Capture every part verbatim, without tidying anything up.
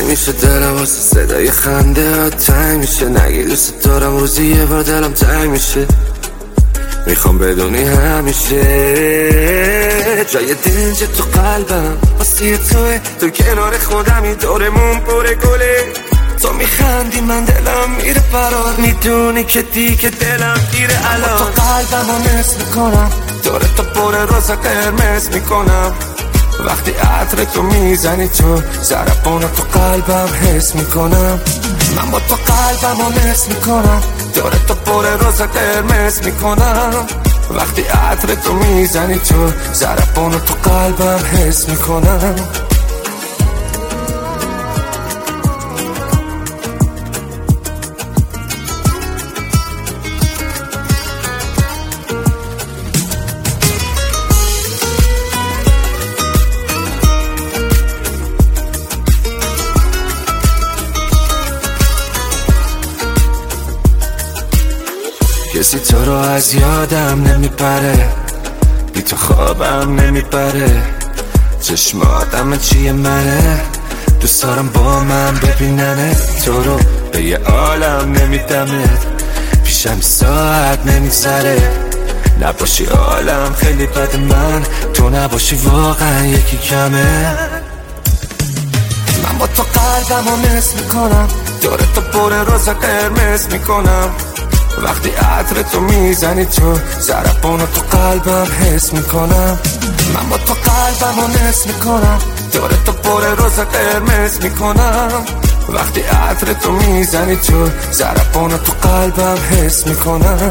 میشه دلم واسه صدای خنده ها تنگ میشه. نگی دوست دارم روزی یه بار دلم تنگ میشه. میخوام بدونی همیشه جای دنج تو قلبم واسه توه. تو کنار خودمی دورمون پر گله. تو میخندی من دلم میره فرار. میدونی که دیگه دلم گیره الان. تو قلبم رو نصف میکنم دور تو پر روز قرمز میکنم. وقتی عطر تو میزنی تو ضربان تو قلبم حس میکنم. من با تو قلبم رو نصف میکنم دور تو پر روز قرمز میکنم. وقتی عطر تو میزنی تو ضربان تو قلبم حس میکنم. کسی تو رو از یادم نمیبره. بی تو خوابم نمیبره. چشماتم چیه منه. دوست دارم با من ببیننه. تو رو به یه عالم نمیدمت. پیشم ساعت نمیگذره. نباشی عالم خیلی بد. من تو نباشی واقعا یکی کمه. من با تو قلبم رو نصف میکنم دور تو پر روز قرمز میکنم. وقتی عطر تو میزنی تو ضربان تو قلبم حس میکنم. من با تو قلبم رو نصف میکنم دور تو پر روز قرمز میکنم. وقتی عطر تو میزنی تو ضربان تو قلبم حس میکنم.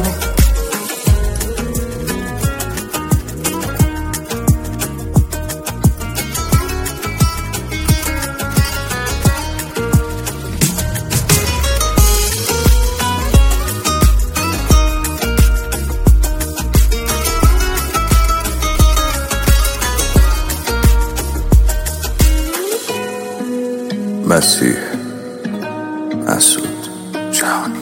مسیح مسعود جهانی.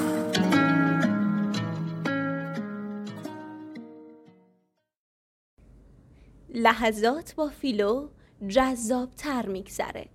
لحظات با فیلو جذاب تر میگذره.